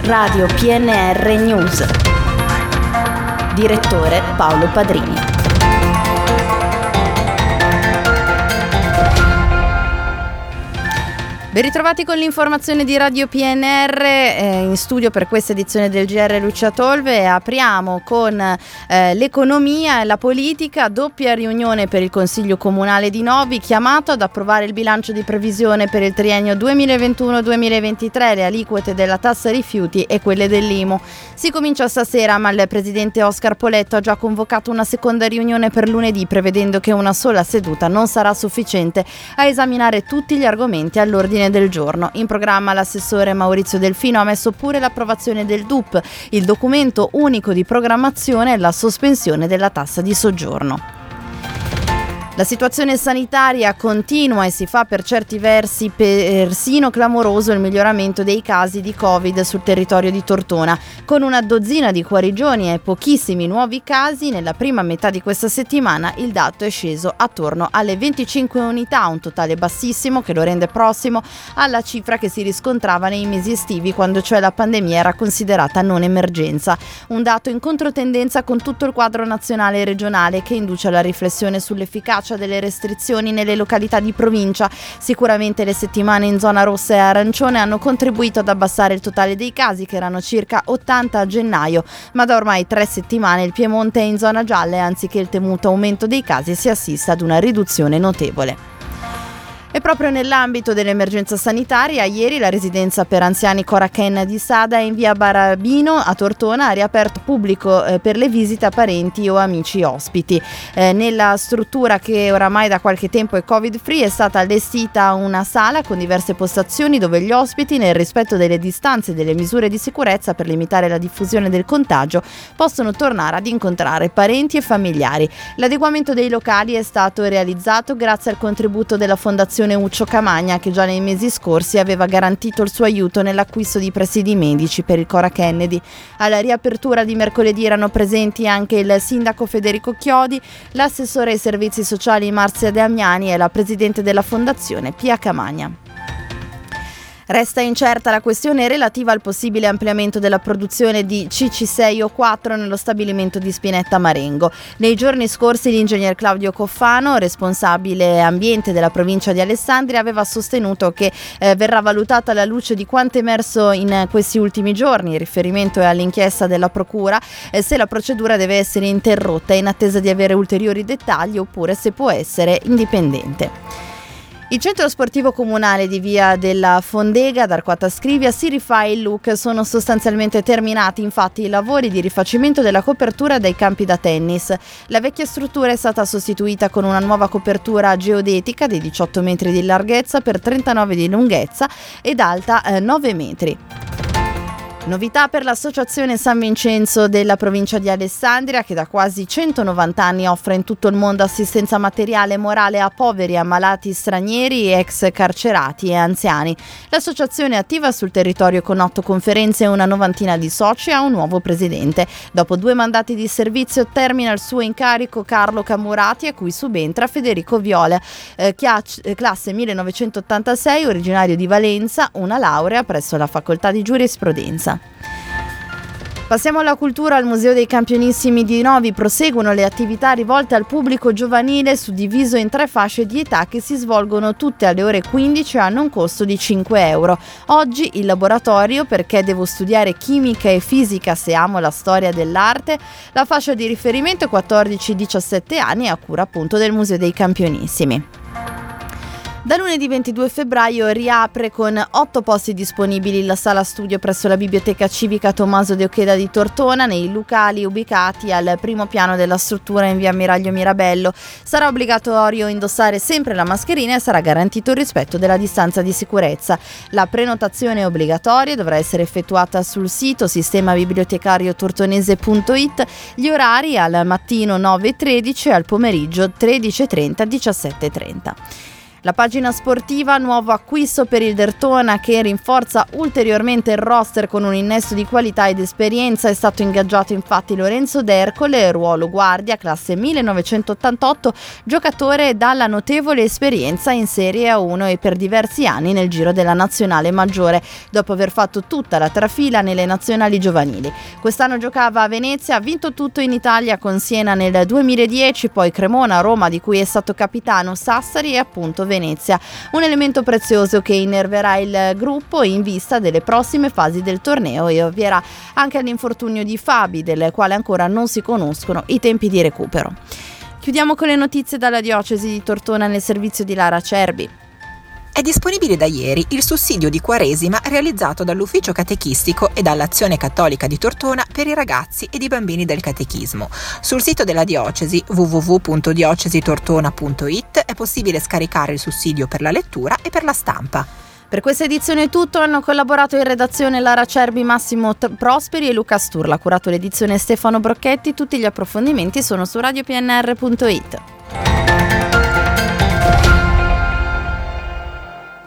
Radio PNR News. Direttore Paolo Padrini. Ben ritrovati con l'informazione di Radio PNR, in studio per questa edizione del GR Lucia Tolve. Apriamo con l'economia e la politica, doppia riunione per il Consiglio Comunale di Novi, chiamato ad approvare il bilancio di previsione per il triennio 2021-2023, le aliquote della tassa rifiuti e quelle dell'IMU. Si comincia stasera, ma il presidente Oscar Poletto ha già convocato una seconda riunione per lunedì, prevedendo che una sola seduta non sarà sufficiente a esaminare tutti gli argomenti all'ordine del giorno. In programma l'assessore Maurizio Delfino ha messo pure l'approvazione del DUP, il documento unico di programmazione, e la sospensione della tassa di soggiorno. La situazione sanitaria continua e si fa per certi versi persino clamoroso il miglioramento dei casi di Covid sul territorio di Tortona. Con una dozzina di guarigioni e pochissimi nuovi casi, nella prima metà di questa settimana il dato è sceso attorno alle 25 unità, un totale bassissimo che lo rende prossimo alla cifra che si riscontrava nei mesi estivi, quando cioè la pandemia era considerata non emergenza. Un dato in controtendenza con tutto il quadro nazionale e regionale, che induce alla riflessione sull'efficacia delle restrizioni nelle località di provincia. Sicuramente le settimane in zona rossa e arancione hanno contribuito ad abbassare il totale dei casi, che erano circa 80 a gennaio, ma da ormai 3 settimane il Piemonte è in zona gialla e anziché il temuto aumento dei casi si assiste ad una riduzione notevole. E proprio nell'ambito dell'emergenza sanitaria, ieri la residenza per anziani Corachen di Sada in via Barabino a Tortona ha riaperto pubblico per le visite a parenti o amici ospiti. Nella struttura, che oramai da qualche tempo è covid free, è stata allestita una sala con diverse postazioni dove gli ospiti, nel rispetto delle distanze e delle misure di sicurezza per limitare la diffusione del contagio, possono tornare ad incontrare parenti e familiari. L'adeguamento dei locali è stato realizzato grazie al contributo della Fondazione Uccio Camagna, che già nei mesi scorsi aveva garantito il suo aiuto nell'acquisto di presidi medici per il Cora Kennedy. Alla riapertura di mercoledì erano presenti anche il sindaco Federico Chiodi, l'assessore ai servizi sociali Marzia Damiani e la presidente della fondazione Pia Camagna. Resta incerta la questione relativa al possibile ampliamento della produzione di CC6O4 nello stabilimento di Spinetta Marengo. Nei giorni scorsi l'ingegner Claudio Coffano, responsabile ambiente della provincia di Alessandria, aveva sostenuto che verrà valutata alla luce di quanto emerso in questi ultimi giorni. Il riferimento è all'inchiesta della procura, se la procedura deve essere interrotta in attesa di avere ulteriori dettagli oppure se può essere indipendente. Il centro sportivo comunale di via della Fondega ad Arquata Scrivia si rifà il look. Sono sostanzialmente terminati infatti i lavori di rifacimento della copertura dei campi da tennis. La vecchia struttura è stata sostituita con una nuova copertura geodetica di 18 metri di larghezza per 39 di lunghezza ed alta 9 metri. Novità per l'Associazione San Vincenzo della provincia di Alessandria, che da quasi 190 anni offre in tutto il mondo assistenza materiale e morale a poveri, ammalati stranieri, ex carcerati e anziani. L'associazione è attiva sul territorio con 8 conferenze e una novantina di soci e ha un nuovo presidente. Dopo 2 mandati di servizio termina il suo incarico Carlo Camurati, a cui subentra Federico Viola, classe 1986, originario di Valenza, una laurea presso la facoltà di giurisprudenza. Passiamo alla cultura. Al Museo dei Campionissimi di Novi proseguono le attività rivolte al pubblico giovanile, suddiviso in 3 fasce di età che si svolgono tutte alle ore 15 e hanno un costo di 5 euro. Oggi il laboratorio Perché devo studiare chimica e fisica se amo la storia dell'arte. La fascia di riferimento è 14-17 anni, a cura appunto del Museo dei Campionissimi. Da lunedì 22 febbraio riapre con 8 posti disponibili la sala studio presso la Biblioteca Civica Tommaso de Oqueda di Tortona, nei locali ubicati al primo piano della struttura in via Ammiraglio Mirabello. Sarà obbligatorio indossare sempre la mascherina e sarà garantito il rispetto della distanza di sicurezza. La prenotazione è obbligatoria e dovrà essere effettuata sul sito sistemabibliotecariotortonese.it. Gli orari al mattino 9:13 e al pomeriggio 13:30-17:30. La pagina sportiva, nuovo acquisto per il Derthona che rinforza ulteriormente il roster con un innesto di qualità ed esperienza. È stato ingaggiato infatti Lorenzo D'Ercole, ruolo guardia, classe 1988, giocatore dalla notevole esperienza in Serie A1 e per diversi anni nel giro della nazionale maggiore, dopo aver fatto tutta la trafila nelle nazionali giovanili. Quest'anno giocava a Venezia, ha vinto tutto in Italia con Siena nel 2010, poi Cremona, Roma di cui è stato capitano, Sassari e appunto Venezia. Un elemento prezioso che innerverà il gruppo in vista delle prossime fasi del torneo e ovvierà anche all'infortunio di Fabi, del quale ancora non si conoscono i tempi di recupero. Chiudiamo con le notizie dalla diocesi di Tortona nel servizio di Lara Cerbi. È disponibile da ieri il sussidio di Quaresima realizzato dall'Ufficio Catechistico e dall'Azione Cattolica di Tortona per i ragazzi ed i bambini del catechismo. Sul sito della diocesi www.diocesitortona.it è possibile scaricare il sussidio per la lettura e per la stampa. Per questa edizione è tutto, hanno collaborato in redazione Lara Cerbi, Massimo Prosperi e Luca Sturla, ha curato l'edizione Stefano Brocchetti. Tutti gli approfondimenti sono su radiopnr.it.